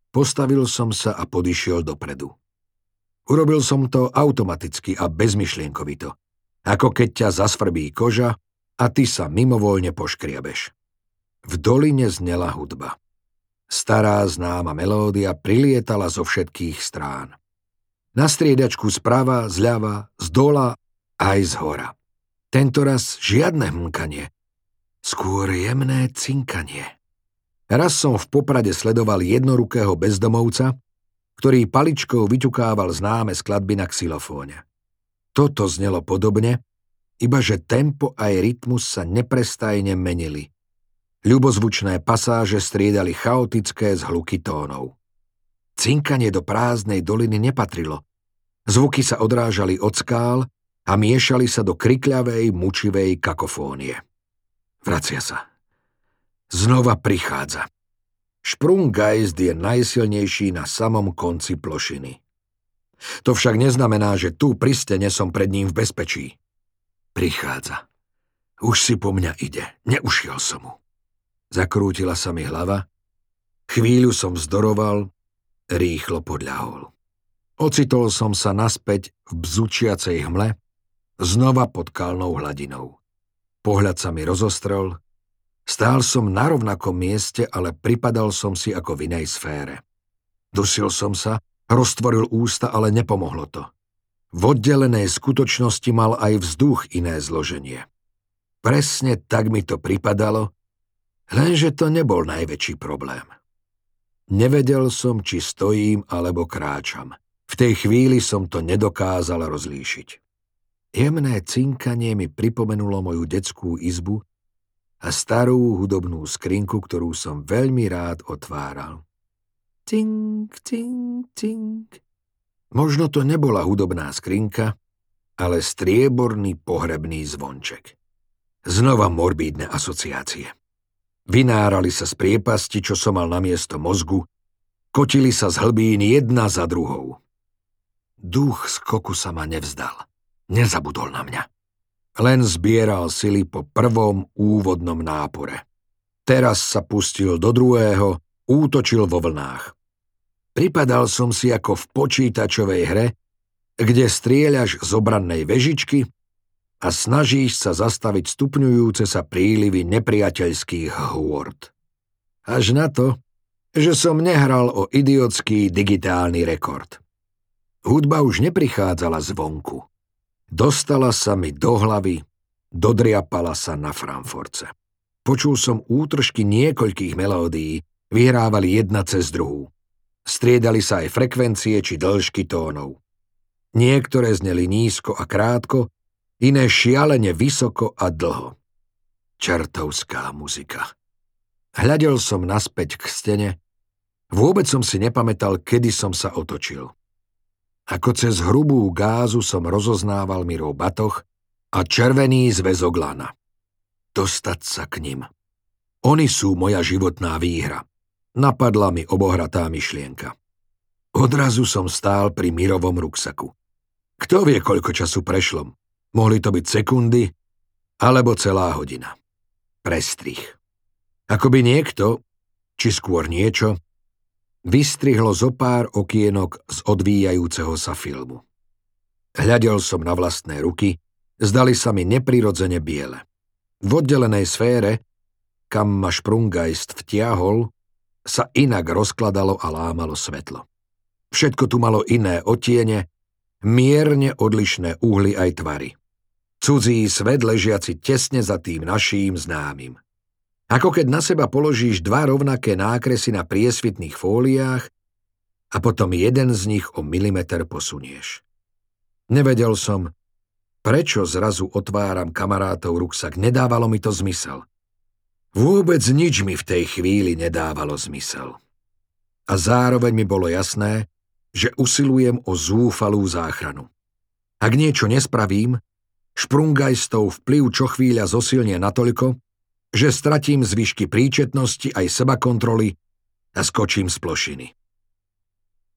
Postavil som sa a podišiel dopredu. Urobil som to automaticky a bezmyšlienkovito, ako keď ťa zasvrbí koža a ty sa mimovoľne poškriabeš. V doline znela hudba. Stará známa melódia prilietala zo všetkých strán. Na striedačku zprava, zľava, zdola aj zhora. Tentoraz žiadne hmkanie, skôr jemné cinkanie. Raz som v Poprade sledoval jednorukého bezdomovca, ktorý paličkou vyťukával známe skladby na xylofóne. Toto znelo podobne, iba že tempo aj rytmus sa neprestajne menili. Ľubozvučné pasáže striedali chaotické zhluky tónov. Cinkanie do prázdnej doliny nepatrilo. Zvuky sa odrážali od skál a miešali sa do krikľavej, mučivej kakofónie. Vracia sa. Znova prichádza. Sprunggeist je najsilnejší na samom konci plošiny. To však neznamená, že tu pri stene som pred ním v bezpečí. Prichádza. Už si po mňa ide. Neušiel som mu. Zakrútila sa mi hlava. Chvíľu som vzdoroval, rýchlo podľahol. Ocitol som sa naspäť v bzučiacej hmle, znova pod kalnou hladinou. Pohľad sa mi rozostrel. Stál som na rovnakom mieste, ale pripadal som si ako v inej sfére. Dusil som sa, roztvoril ústa, ale nepomohlo to. V oddelenej skutočnosti mal aj vzduch iné zloženie. Presne tak mi to pripadalo, lenže to nebol najväčší problém. Nevedel som, či stojím alebo kráčam. V tej chvíli som to nedokázal rozlíšiť. Jemné cinkanie mi pripomenulo moju detskú izbu a starú hudobnú skrinku, ktorú som veľmi rád otváral. Cink, cink, cink. Možno to nebola hudobná skrinka, ale strieborný pohrebný zvonček. Znova morbídne asociácie. Vynárali sa z priepasti, čo som mal namiesto mozgu, kotili sa z hlbín jedna za druhou. Duch skoku sa ma nevzdal. Nezabudol na mňa. Len zbieral sily po prvom úvodnom nápore. Teraz sa pustil do druhého, útočil vo vlnách. Pripadal som si ako v počítačovej hre, kde strieľaš z obrannej vežičky a snažíš sa zastaviť stupňujúce sa prílivy nepriateľských hôrd. Až na to, že som nehral o idiotský digitálny rekord. Hudba už neprichádzala zvonku. Dostala sa mi do hlavy, dodriapala sa na Frankfurtce. Počul som útržky niekoľkých melódií, vyhrávali jedna cez druhú. Striedali sa aj frekvencie či dĺžky tónov. Niektoré zneli nízko a krátko, iné šialene vysoko a dlho. Čertovská muzika. Hľadel som naspäť k stene. Vôbec som si nepamätal, kedy som sa otočil. Ako cez hrubú gázu som rozoznával Mirov batoh a červený zväzok lana. Dostať sa k nim. Oni sú moja životná výhra. Napadla mi obohratá myšlienka. Odrazu som stál pri Mirovom ruksaku. Kto vie, koľko času prešlo? Mohli to byť sekundy, alebo celá hodina. Prestrih. Akoby niekto, či skôr niečo, vystrihlo zo pár okienok z odvíjajúceho sa filmu. Hľadel som na vlastné ruky, zdali sa mi neprirodzene biele. V oddelenej sfére, kam ma Sprunggeist vtiahol, sa inak rozkladalo a lámalo svetlo. Všetko tu malo iné odtiene, mierne odlišné uhly aj tvary. Cudzí svet ležiaci tesne za tým naším známym. Ako keď na seba položíš dva rovnaké nákresy na priesvitných fóliách a potom jeden z nich o milimeter posunieš. Nevedel som, prečo zrazu otváram kamarátov ruksak, nedávalo mi to zmysel. Vôbec nič mi v tej chvíli nedávalo zmysel. A zároveň mi bolo jasné, že usilujem o zúfalú záchranu. Ak niečo nespravím, Sprunggeistov vplyv čo chvíľa zosilnie natoľko, že stratím zvyšky príčetnosti aj sebakontroly a skočím z plošiny.